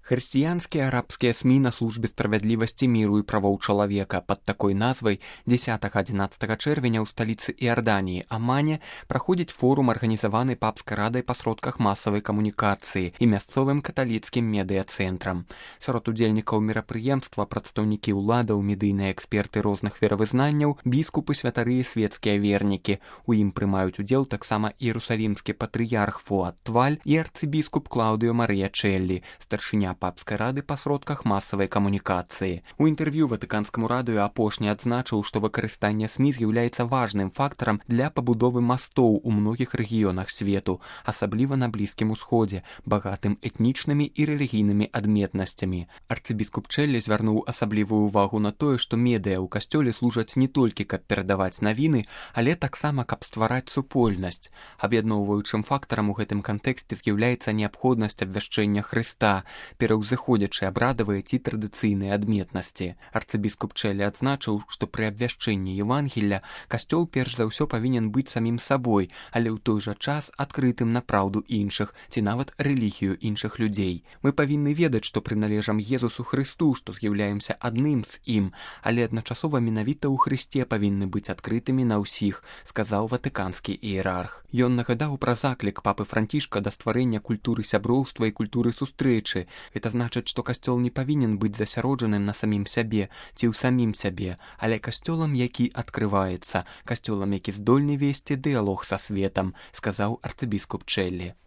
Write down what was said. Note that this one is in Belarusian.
Христианские арабские СМИ на службе справедливости, миру и правоў чалавека под такой назвай 10-11 чэрвеня ў сталіцы Іордании, Амане, праходзіць форум, арганізаваны папскай радай па сродках масавай камунікацыі і мясцовым каталіцкім медыяцэнтрам. Сярод удзельнікаў мерапрыемства прадстаўнікі ўладаў, медыйныя эксперты розных веравызнанняў, біскупы, святары і светскія вернікі. У ім прымаюць удзел таксама іерусалімскі патрыярх Фуад Тваль і арцыбіскуп Клаўдыо Марыя Челлі, старшыня папскай рады па сродках масавай камунікацыі. У інтэрв'ю ватыканскаму радыё апошні адзначыў, што выкарыстанне СМІ з'яўляецца важным фактарам для пабудовы мастоў у многіх рэгіёнах свету, асабліва на Блізкім Усходзе, багатым этнічнымі і рэлігійнымі адметнасцямі. Арцыбіскуп Челлі звярнуў асаблівую ўвагу на тое, што медыа ў касцёле служаць не толькі каб перадаваць навіны, але таксама каб ствараць супольнасць. Аб'ядноўваючым фактарам у гэтым кантэксце з'яўляецца неабходнасць абвяшчэння Хрыста, пераўзыходзячы абрадавыя ці традыцыйныя адметнасці. Арцыбіскуп Челлі адзначыў, што пры абвяшчэнні Евангелля касцёл перш за ўсё павінен быць самім сабой, але ў той жа час адкрытым на праўду іншых ці нават рэлігію іншых людзей. Мы павінны ведаць, што прыналежам Езусу Хрысту, што з'яўляемся адным з ім, але адначасова менавіта ў Хрысце павінны быць адкрытымі на ўсіх, сказаў ватыканскі іерарх. Ён нагадаў пра заклік папы Францішка да стварэння культуры сяброўства і культуры сустрэчы. Гэта значыць, што касцёл не павінен быць засяроджаным на самім сябе ці ў самім сябе, але касцёлам, які адкрываецца, касцёлам, які здольны весці дыялог са светам, сказаў арцыбіскуп Челлі.